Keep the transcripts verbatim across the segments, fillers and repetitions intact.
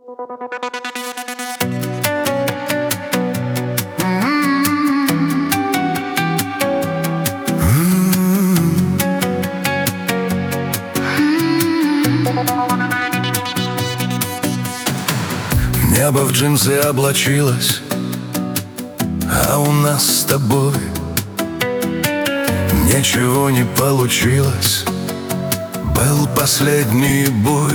Небо в джинсы облачилось, а у нас с тобой ничего не получилось. Был последний бой.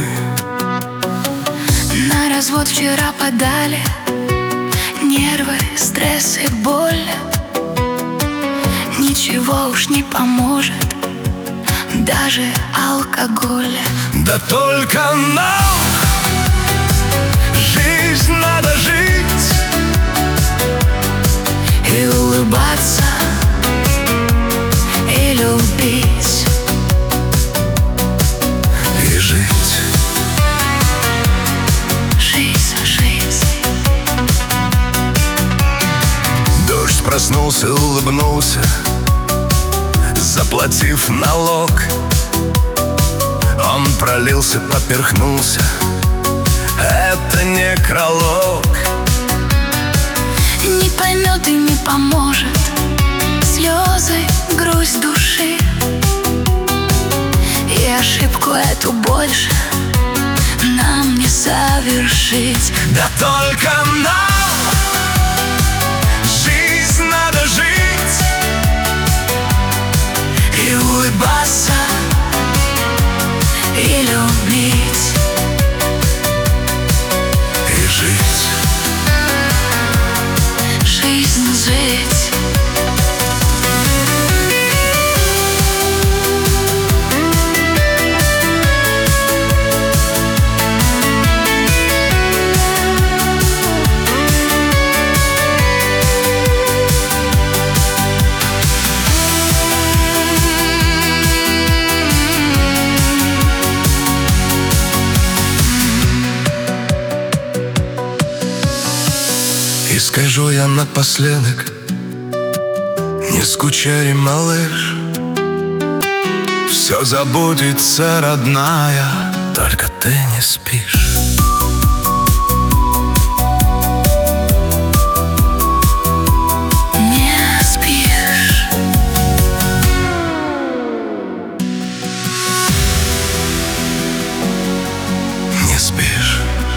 На развод вчера подали, нервы, стресс и боль. Ничего уж не поможет, даже алкоголь. Да только нам жизнь надо жить и улыбаться, и любить, и жить. Жизнь, жизнь. Дождь проснулся, улыбнулся, заплатив налог. Он пролился, поперхнулся, это некролог. Не поймет и не поможет слезы, грусть души. И ошибку эту больше нам не совершить. Да только нам жизнь надо жить и улыбаться, и любить, и жить. Жизнь, жить. И скажу я напоследок: не скучай, малыш, все забудется, родная, только ты не спишь. Не спишь. Не спишь.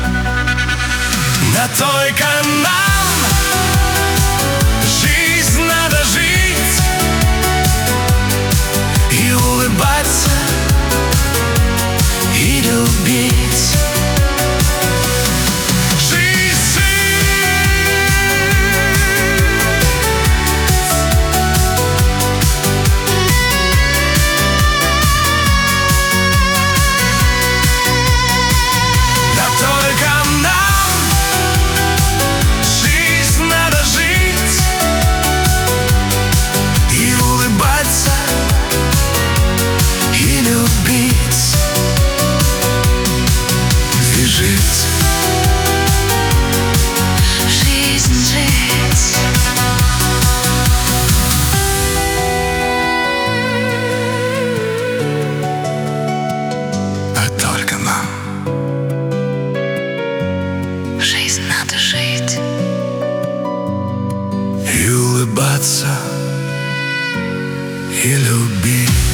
Да только нам жизнь надо жить И улыбаться, и любить. Жизнь, да только нам жизнь надо жить И улыбаться, и любить, и жить. жизнь, жить. А только нам Жизнь надо жить. и улыбаться, и любить.